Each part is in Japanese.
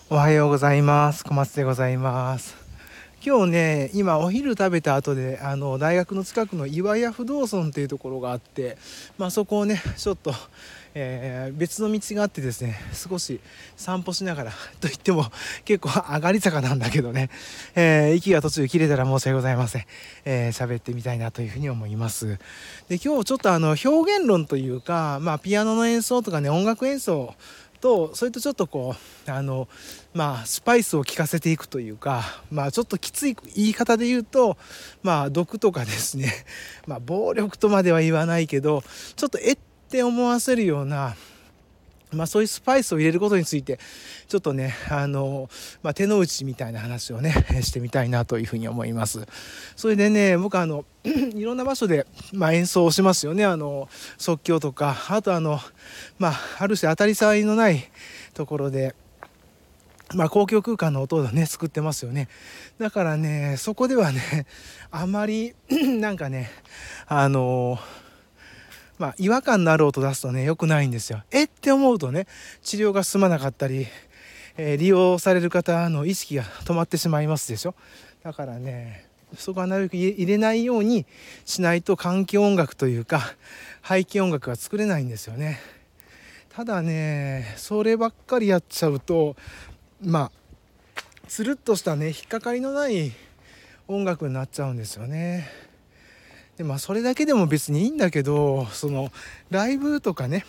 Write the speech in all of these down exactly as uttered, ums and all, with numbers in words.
おはようございます。小松でございます。今日ね、今お昼食べた後で、あの大学の近くの岩屋不動尊っていうところがあって、まあそこをね、ちょっと、えー別の道があってですね、少し散歩しながらと言っても結構上がり坂なんだけどね、えー息が途中切れたら申し訳ございません。えー喋ってみたいなというふうに思います。で、今日ちょっとあの表現論というか、まあピアノの演奏とかね、音楽演奏とそれとちょっとこうあのまあスパイスを効かせていくというか、まあちょっときつい言い方で言うと、まあ毒とかですね、まあ暴力とまでは言わないけど、ちょっとえって思わせるような、まあそういうスパイスを入れることについてちょっとね、あのまあ手の内みたいな話をねしてみたいなというふうに思います。それでね、僕あのいろんな場所で、まあ、演奏をしますよね。あの即興とか、あとあのまあある種当たり障りのないところで、まあ、公共空間の音をね作ってますよね。だからね、そこではねあまりなんかね、あのまあ違和感のある音出すとね良くないんですよ。えって思うとね、治療が進まなかったり、えー利用される方の意識が止まってしまいますでしょ。だからね、そこはなるべく入れないようにしないと、環境音楽というか背景音楽が作れないんですよね。ただね、そればっかりやっちゃうと、まあつるっとしたね引っかかりのない音楽になっちゃうんですよね。でまあそれだけでも別にいいんだけど、そのライブとかね、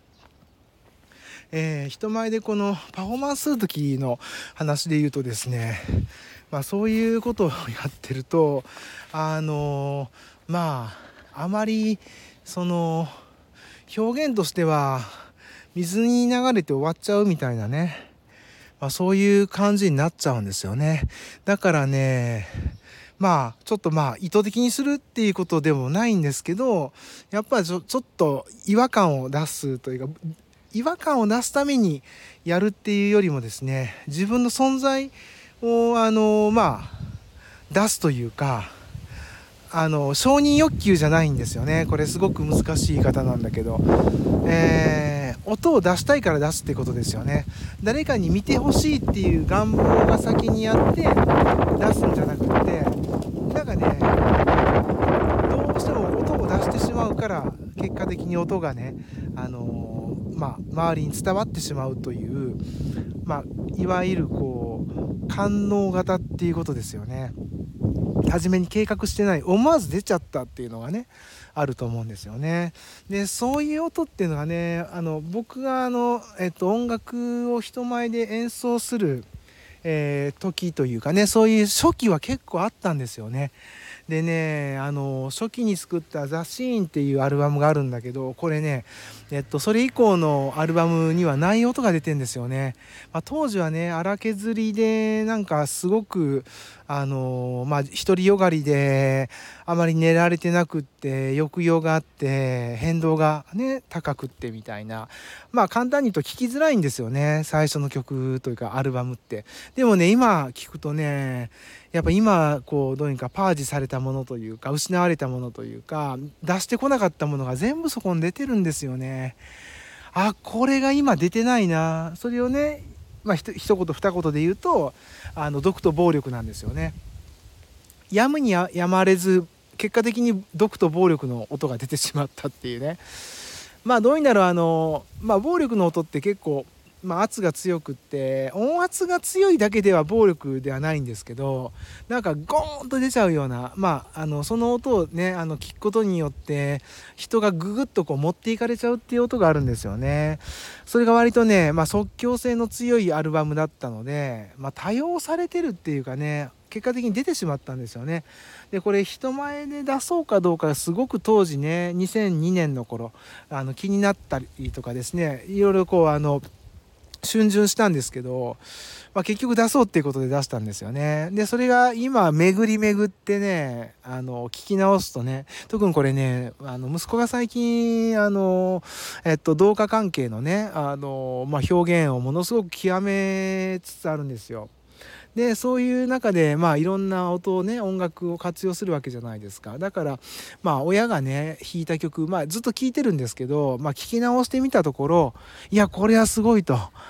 えー人前でこのパフォーマンスする時の話で言うとですね、まあそういうことをやってると、あのまああまりその表現としては水に流れて終わっちゃうみたいなね、まあ、そういう感じになっちゃうんですよね。だからね、まあちょっとまあ意図的にするっていうことでもないんですけど、やっぱりちょちょっと違和感を出すというか、違和感を出すためにやるっていうよりもですね、自分の存在をあのまあ出すというか、あの承認欲求じゃないんですよね。これすごく難しい言い方なんだけど、えー音を出したいから出すってことですよね。誰かに見てほしいっていう願望が先にあって出すんじゃなくて、なんかね、どうしても音を出してしまうから、結果的に音がね、あのーまあ、周りに伝わってしまうという、まあ、いわゆるこう官能型っていうことですよね。初めに計画してない、思わず出ちゃったっていうのがねあると思うんですよね。でそういう音っていうのはね、あの僕があの、えっと、音楽を人前で演奏する、えー時というかね、そういう初期は結構あったんですよね。でね、あの初期に作った「ザ・シーン」っていうアルバムがあるんだけど、これね、えっと、それ以降のアルバムにはない音が出てんですよね。まあ、当時はね荒削りで、なんかすごくあのまあ独りよがりで、あまり練られてなくって、抑揚があって変動がね高くってみたいな、まあ簡単に言うと聴きづらいんですよね、最初の曲というかアルバムって。でもね、今聞くとね、やっぱ今こうどうにかパージされたものというか、失われたものというか、出してこなかったものが全部そこに出てるんですよね。あ、これが今出てないな。それをね、まあひと一言二言で言うと、あの毒と暴力なんですよね。やむにややまれず、結果的に毒と暴力の音が出てしまったっていうね。まあどうになるあの、まあ、暴力の音って結構、まあ、圧が強くって、音圧が強いだけでは暴力ではないんですけど、なんかゴーンと出ちゃうような、まあ、あのその音をね、あの聞くことによって人がググッとこう持っていかれちゃうっていう音があるんですよね。それが割とね、まあ、即興性の強いアルバムだったので、まあ、多用されてるっていうかね、結果的に出てしまったんですよね。でこれ人前で出そうかどうか、すごく当時ねにせんにねんの頃、あの気になったりとかですね、いろいろこうあの逡巡したんですけど、まあ、結局出そうっていうことで出したんですよね。でそれが今巡り巡ってね、あの聞き直すとね、特にこれね、あの息子が最近あの、えっと、同化関係のね、あの、まあ、表現をものすごく極めつつあるんですよ。でそういう中で、まあ、いろんな音をね、音楽を活用するわけじゃないですか。だからまあ親がね弾いた曲、まあ、ずっと聴いてるんですけど、まあ、聞き直してみたところ、いやこれはすごいと。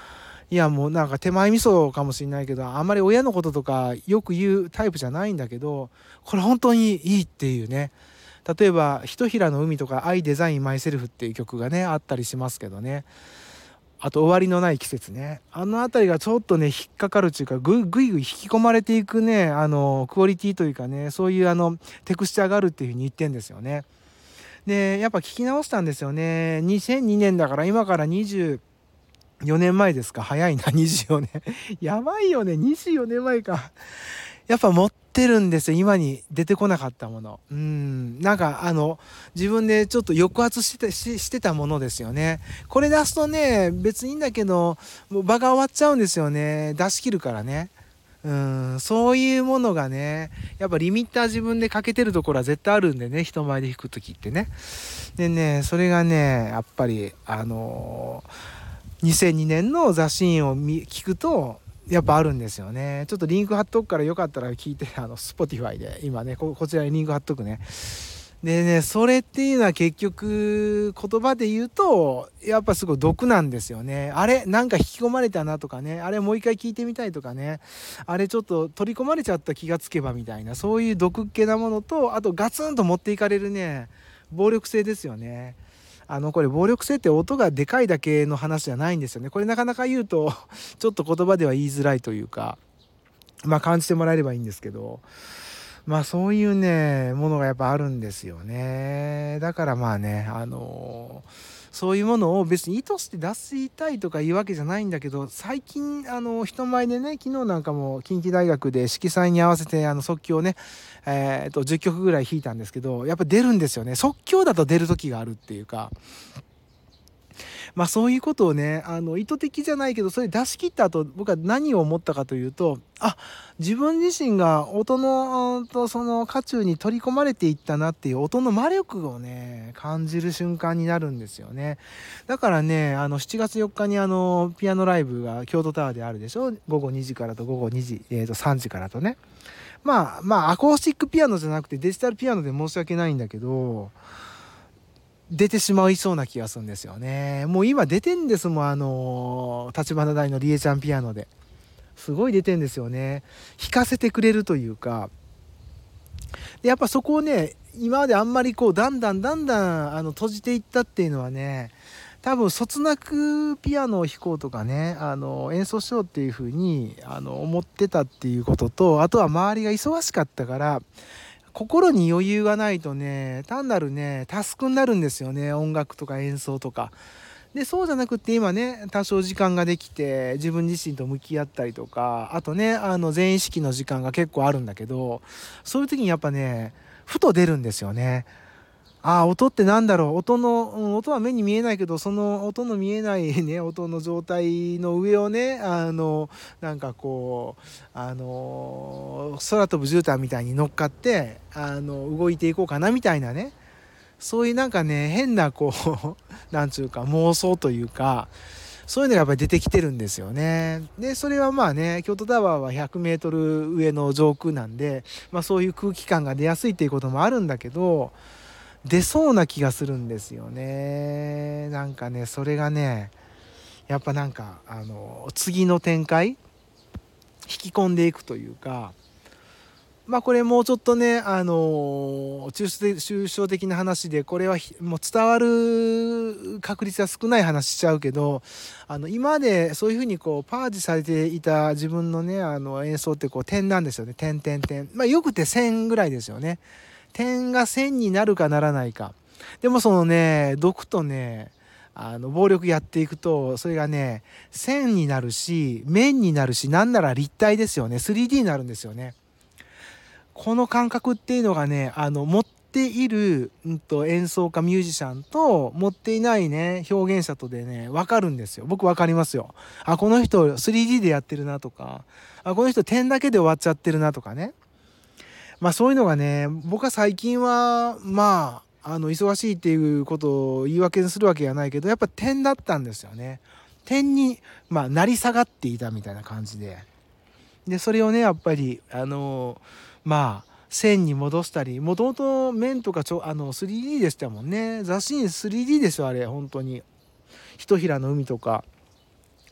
いやもうなんか手前味噌かもしれないけど、あんまり親のこととかよく言うタイプじゃないんだけど、これ本当にいいっていうね。例えば「ひとひらの海」とか「アイデザインマイセルフ」っていう曲がねあったりしますけどね。あと「終わりのない季節ね」、あの辺りがちょっとね引っかかるっていうか、ぐぐいぐい引き込まれていくね、あのクオリティというかね、そういうあのテクスチャーがあるっていうふうに言ってんですよね。でやっぱ聞き直したんですよね。にせんにねんだから今からにじゅうよねんまえですか。早いな、にじゅうよねんやばいよね、にじゅうよねんまえか。やっぱ持ってるんですよ、今に出てこなかったもの。うんなんかあの自分でちょっと抑圧してたししてたものですよね。これ出すとね別にいいんだけど、もう場が終わっちゃうんですよね、出し切るからね。うんそういうものがねやっぱリミッター自分でかけてるところは絶対あるんでね、人前で弾く時ってね。でねそれがねやっぱりあのー、にせんにねんの雑誌印を見聞くとやっぱあるんですよね。ちょっとリンク貼っとくからよかったら聞いて、あの Spotify で今ね こ, こちらにリンク貼っとくね。でねそれっていうのは結局言葉で言うとやっぱすごい毒なんですよね。あれなんか引き込まれたなとかね、あれもう一回聞いてみたいとかね、あれちょっと取り込まれちゃった気がつけばみたいな、そういう毒っ気なものと、あとガツンと持っていかれるね暴力性ですよね。あのこれ暴力性って音がでかいだけの話じゃないんですよね。これなかなか言うとちょっと言葉では言いづらいというか、まあ感じてもらえればいいんですけど、まあそういうねものがやっぱあるんですよね。だからまあねあのそういうものを別に意図して出したいとかいうわけじゃないんだけど、最近あの人前でね、昨日なんかも近畿大学で色彩に合わせてあの即興をね、えー、とじゅっきょくぐらい弾いたんですけど、やっぱ出るんですよね。即興だと出る時があるっていうか、まあそういうことをねあの意図的じゃないけどそれ出し切った後僕は何を思ったかというと、あ自分自身が音のうんとその渦中に取り込まれていったなっていう音の魔力をね感じる瞬間になるんですよね。だからねあのしちがつよっかにあのピアノライブが京都タワーであるでしょ。ごごにじからとごごにじ、えー、とさんじからとね。まあまあアコースティックピアノじゃなくてデジタルピアノで申し訳ないんだけど出てしまいそうな気がするんですよね。もう今出てんですもん、あの立花大のりえちゃんピアノですごい出てんですよね。弾かせてくれるというか、でやっぱそこをね今まであんまりこうだんだんだんだんあの閉じていったっていうのはね、多分そつなくピアノを弾こうとかねあの演奏しようっていう風にあの思ってたっていうことと、あとは周りが忙しかったから心に余裕がないとね単なるねタスクになるんですよね、音楽とか演奏とか。でそうじゃなくって今ね多少時間ができて自分自身と向き合ったりとか、あとねあの全意識の時間が結構あるんだけど、そういう時にやっぱねふと出るんですよね。ああ音ってなんだろう、音の、うん、音は目に見えないけどその音の見えないね音の状態の上をねあのなんかこうあの空飛ぶ絨毯みたいに乗っかってあの動いていこうかなみたいなね、そういうなんかね変なこうなんちゅうか妄想というか、そういうのがやっぱり出てきてるんですよね。でそれはまあね京都タワーはひゃくメートル上の上空なんで、まあ、そういう空気感が出やすいっていうこともあるんだけど、出そうな気がするんですよね。なんかねそれがねやっぱなんかあの次の展開引き込んでいくというか、まあこれもうちょっとねあの抽象的な話でこれはもう伝わる確率は少ない話しちゃうけど、あの今までそういうふうにこうパージされていた自分のねあの演奏ってこう点なんですよね。点点点、まあよくて線ぐらいですよね。点が線になるかならないか。でもそのね毒とねあの暴力やっていくとそれがね線になるし面になるし、なんなら立体ですよね。 スリーディー になるんですよね。この感覚っていうのがねあの持っている、うん、と演奏家ミュージシャンと持っていないね表現者とでね分かるんですよ。僕分かりますよ。あこの人 スリーディー でやってるなとか、あこの人点だけで終わっちゃってるなとかね。まあそういうのがね僕は最近はまああの忙しいっていうことを言い訳にするわけじゃないけど、やっぱ点だったんですよね。点にまあ成り下がっていたみたいな感じで、でそれをねやっぱりあのまあ線に戻したり、もともと面とかちょあの スリーディー でしたもんね。雑誌に スリーディー ですよあれ本当に。ひとひらの海とか、あこの人 スリーディー でやってるなとか、あこの人点だけで終わっちゃってるなとかね。まあそういうのがねあの持っている、うん、と演奏家ミュージシャンと持っていないね表現者とでね分かるんですよ。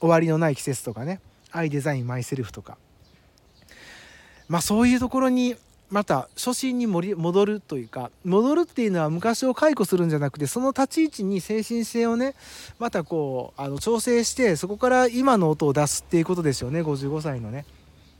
終わりのない季節とかね、アイデザインマイセルフとか、まあそういうところにまた初心に戻るというか、戻るっていうのは昔を解雇するんじゃなくて、その立ち位置に精神性をねまたこうあの調整して、そこから今の音を出すっていうことですよね、ごじゅうごさいのね。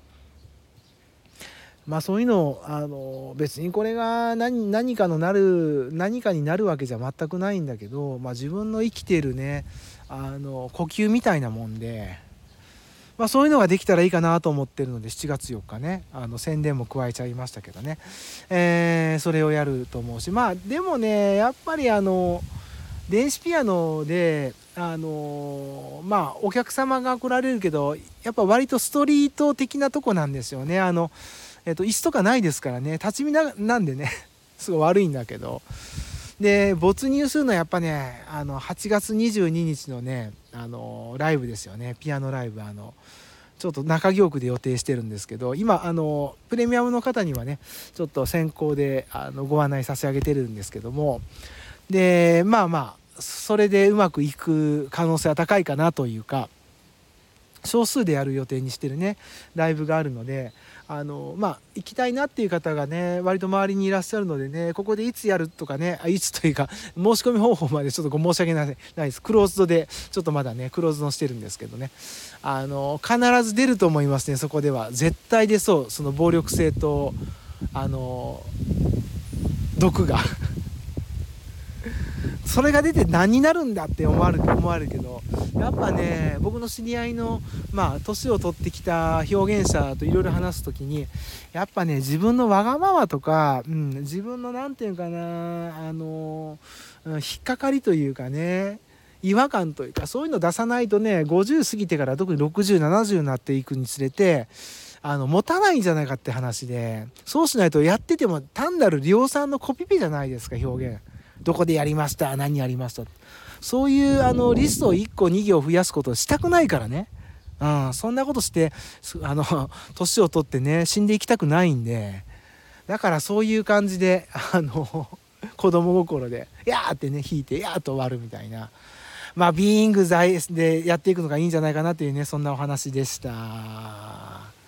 まあそういうのをあの別にこれが 何, 何かのなる何かになるわけじゃ全くないんだけど、まあ、自分の生きているねあの呼吸みたいなもんで、まあ、そういうのができたらいいかなと思ってるので、しちがつよっかねあの宣伝も加えちゃいましたけどね、えー、それをやると思うし、まあでもねやっぱりあの電子ピアノであのまあお客様が来られるけど、やっぱ割とストリート的なとこなんですよね。あのえっと、椅子とかないですからね、立ち見 な, なんでねすごい悪いんだけど、で没入するのはやっぱねあのはちがつにじゅうににちのねあのライブですよね、ピアノライブ。あのちょっと中京区で予定してるんですけど、今あのプレミアムの方にはねちょっと先行であのご案内差し上げてるんですけども、でまあまあそれでうまくいく可能性は高いかなというか、少数でやる予定にしてるねライブがあるので、あのまあ行きたいなっていう方がね割と周りにいらっしゃるのでね、ここでいつやるとかね、あいつというか申し込み方法までちょっとご申し訳ないです。クローズドでちょっとまだねクローズドしてるんですけどね、あの必ず出ると思いますね。そこでは絶対出そう。その暴力性とあの毒がそれが出て何になるんだって思われる思われるけど、やっぱね僕の知り合いのまあ年を取ってきた表現者といろいろ話す時に、やっぱね自分のわがままとか、うん、自分のなんていうかなあの引っかかりというかね、違和感というか、そういうの出さないとねごじゅう過ぎてから特にろくじゅうななじゅうになっていくにつれてあの持たないんじゃないかって話で、そうしないとやってても単なる量産のコピペじゃないですか。表現どこでやりました、何やりました、そういうあのリストをいっこに行増やすことをしたくないからね、うん、そんなことしてあの年を取ってね死んでいきたくないんで、だからそういう感じであの子供心で「やー」ってね弾いて「やー」と終わるみたいな、まあビーイング在でやっていくのがいいんじゃないかなっていうね、そんなお話でした。